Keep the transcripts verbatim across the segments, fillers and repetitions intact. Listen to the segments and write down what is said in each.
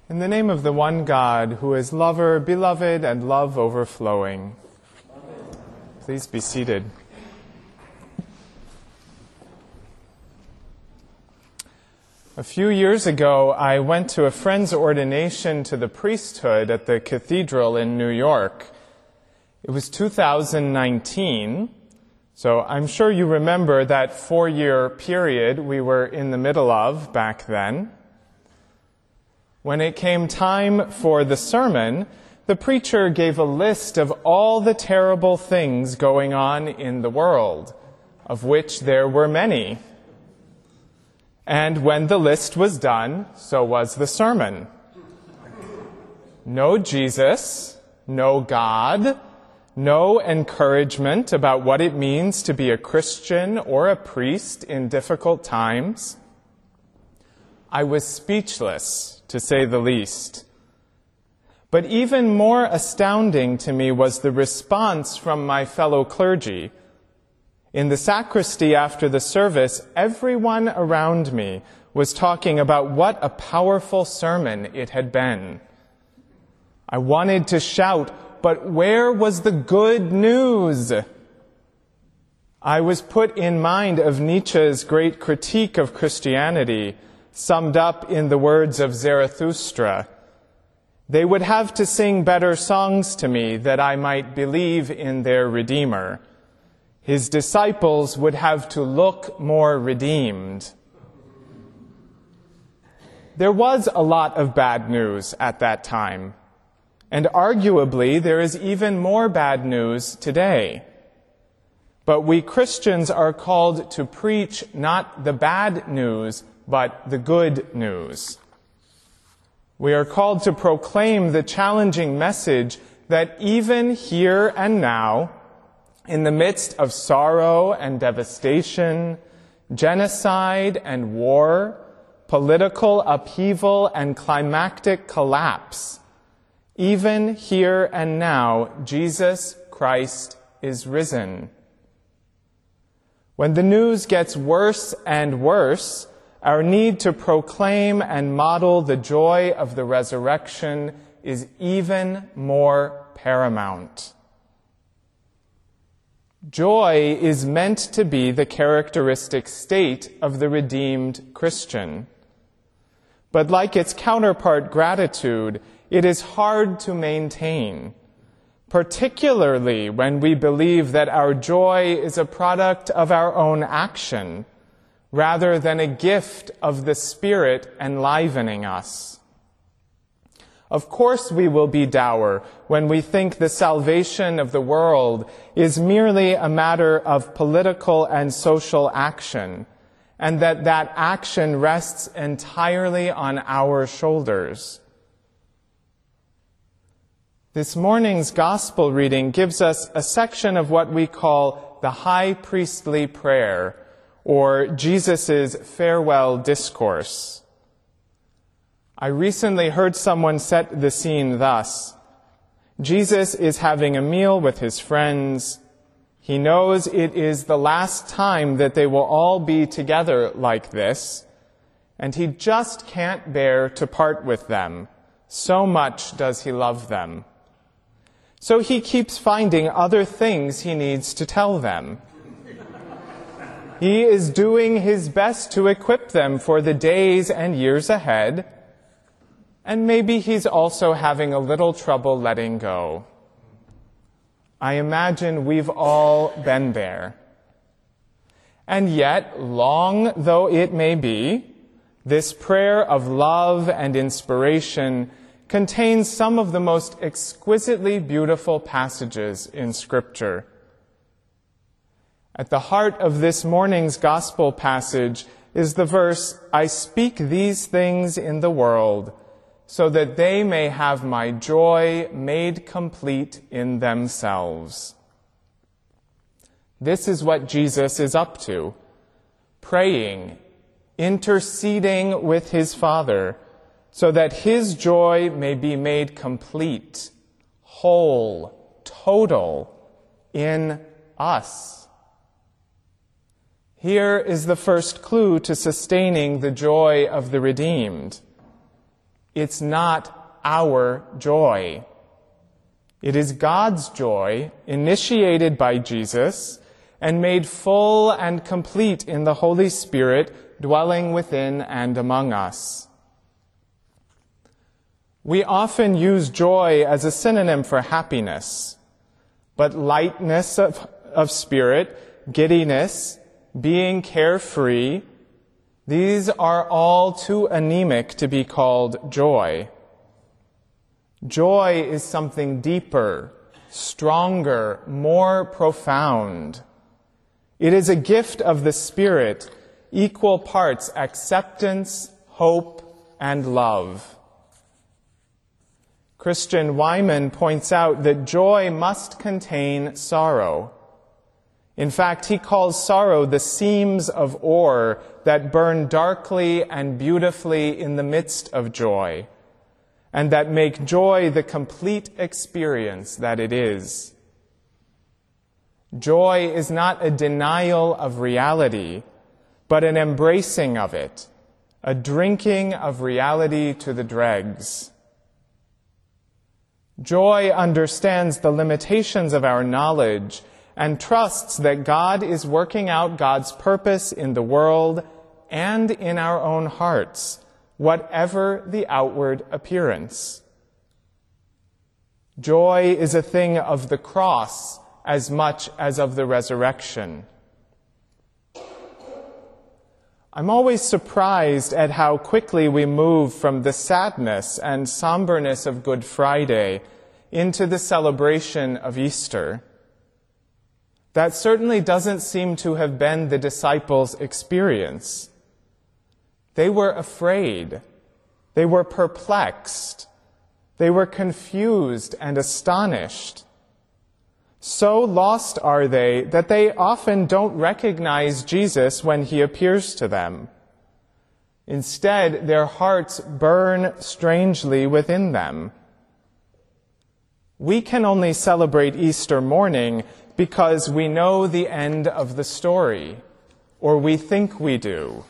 In the name of the one God, who is lover, beloved, and love overflowing. Amen. Please be seated. A few years ago, I went to a friend's ordination to the priesthood at the cathedral in New York. It was two thousand nineteen, so I'm sure you remember that four-year period we were in the middle of back then. When it came time for the sermon, the preacher gave a list of all the terrible things going on in the world, of which there were many. And when the list was done, so was the sermon. No Jesus, no God, no encouragement about what it means to be a Christian or a priest in difficult times. I was speechless, to say the least. But even more astounding to me was the response from my fellow clergy. In the sacristy after the service, everyone around me was talking about what a powerful sermon it had been. I wanted to shout, but where was the good news? I was put in mind of Nietzsche's great critique of Christianity, summed up in the words of Zarathustra. They would have to sing better songs to me that I might believe in their Redeemer. His disciples would have to look more redeemed. There was a lot of bad news at that time, and arguably there is even more bad news today. But we Christians are called to preach not the bad news, but the good news. We are called to proclaim the challenging message that even here and now, in the midst of sorrow and devastation, genocide and war, political upheaval and climactic collapse, even here and now, Jesus Christ is risen. When the news gets worse and worse, our need to proclaim and model the joy of the resurrection is even more paramount. Joy is meant to be the characteristic state of the redeemed Christian. But like its counterpart, gratitude, it is hard to maintain, particularly when we believe that our joy is a product of our own action, rather than a gift of the Spirit enlivening us. Of course we will be dour when we think the salvation of the world is merely a matter of political and social action, and that that action rests entirely on our shoulders. This morning's gospel reading gives us a section of what we call the high priestly prayer, or Jesus' farewell discourse. I recently heard someone set the scene thus. Jesus is having a meal with his friends. He knows it is the last time that they will all be together like this, and he just can't bear to part with them. So much does he love them. So he keeps finding other things he needs to tell them. He is doing his best to equip them for the days and years ahead, and maybe he's also having a little trouble letting go. I imagine we've all been there. And yet, long though it may be, this prayer of love and inspiration contains some of the most exquisitely beautiful passages in Scripture. At the heart of this morning's gospel passage is the verse, I speak these things in the world, so that they may have my joy made complete in themselves. This is what Jesus is up to, praying, interceding with his Father, so that his joy may be made complete, whole, total in us. Here is the first clue to sustaining the joy of the redeemed. It's not our joy. It is God's joy, initiated by Jesus and made full and complete in the Holy Spirit dwelling within and among us. We often use joy as a synonym for happiness, but lightness of, of spirit, giddiness, being carefree, these are all too anemic to be called joy. Joy is something deeper, stronger, more profound. It is a gift of the Spirit, equal parts acceptance, hope, and love. Christian Wyman points out that joy must contain sorrow. In fact, he calls sorrow the seams of ore that burn darkly and beautifully in the midst of joy, and that make joy the complete experience that it is. Joy is not a denial of reality, but an embracing of it, a drinking of reality to the dregs. Joy understands the limitations of our knowledge and trusts that God is working out God's purpose in the world and in our own hearts, whatever the outward appearance. Joy is a thing of the cross as much as of the resurrection. I'm always surprised at how quickly we move from the sadness and somberness of Good Friday into the celebration of Easter. That certainly doesn't seem to have been the disciples' experience. They were afraid. They were perplexed. They were confused and astonished. So lost are they that they often don't recognize Jesus when he appears to them. Instead, their hearts burn strangely within them. We can only celebrate Easter morning because we know the end of the story, or we think we do.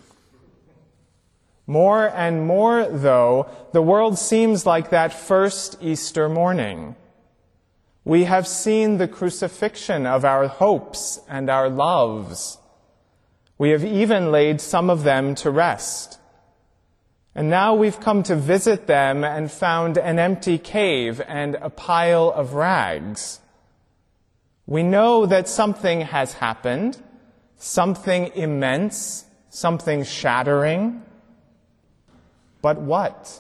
More and more, though, the world seems like that first Easter morning. We have seen the crucifixion of our hopes and our loves. We have even laid some of them to rest. And now we've come to visit them and found an empty cave and a pile of rags. We know that something has happened, something immense, something shattering. But what?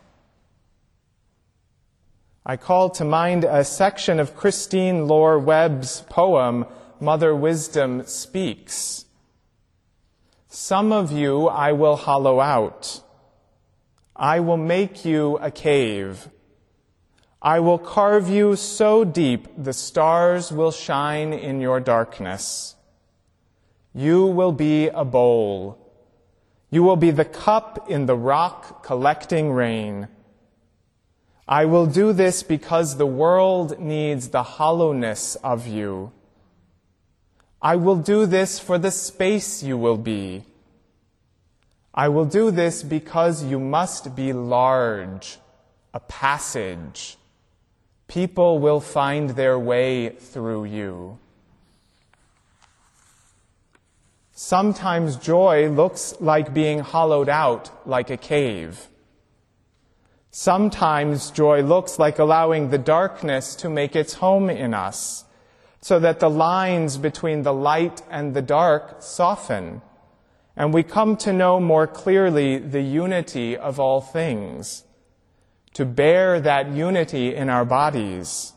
I call to mind a section of Christine Lore Webb's poem, Mother Wisdom Speaks. Some of you I will hollow out. I will make you a cave. I will carve you so deep the stars will shine in your darkness. You will be a bowl. You will be the cup in the rock collecting rain. I will do this because the world needs the hollowness of you. I will do this for the space you will be. I will do this because you must be large, a passage. People will find their way through you. Sometimes joy looks like being hollowed out like a cave. Sometimes joy looks like allowing the darkness to make its home in us, so that the lines between the light and the dark soften, and we come to know more clearly the unity of all things, to bear that unity in our bodies.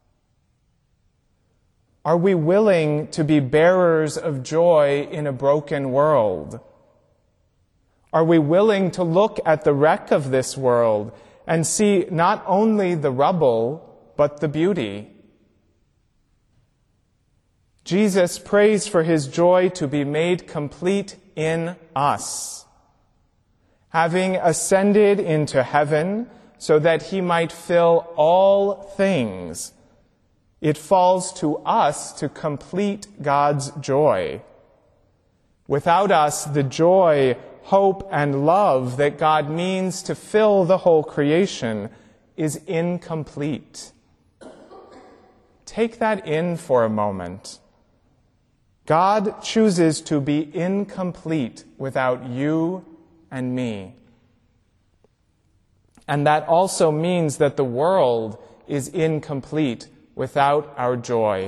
Are we willing to be bearers of joy in a broken world? Are we willing to look at the wreck of this world and see not only the rubble, but the beauty? Jesus prays for his joy to be made complete in us. Having ascended into heaven so that he might fill all things, it falls to us to complete God's joy. Without us, the joy hope, and love that God means to fill the whole creation is incomplete. Take that in for a moment. God chooses to be incomplete without you and me. And that also means that the world is incomplete without our joy.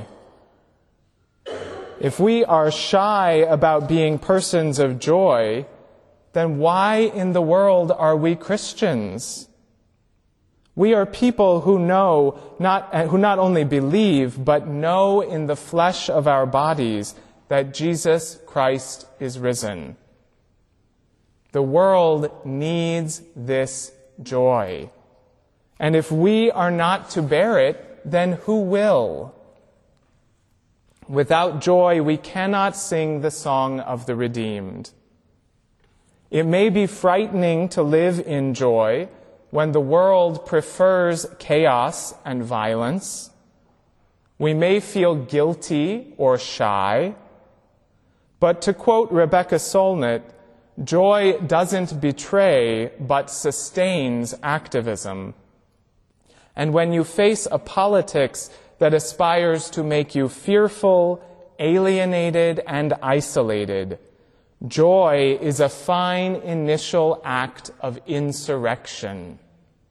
If we are shy about being persons of joy, then why in the world are we Christians? We are people who know, not, who not only believe, but know in the flesh of our bodies that Jesus Christ is risen. The world needs this joy. And if we are not to bear it, then who will? Without joy, we cannot sing the song of the redeemed. It may be frightening to live in joy when the world prefers chaos and violence. We may feel guilty or shy. But to quote Rebecca Solnit, joy doesn't betray, but sustains activism. And when you face a politics that aspires to make you fearful, alienated, and isolated, joy is a fine initial act of insurrection.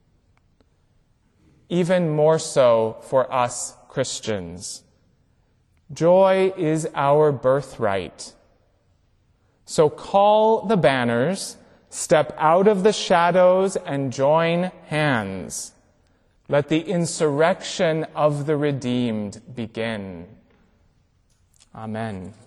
Even more so for us Christians. Joy is our birthright. So call the banners, step out of the shadows, and join hands. Let the insurrection of the redeemed begin. Amen.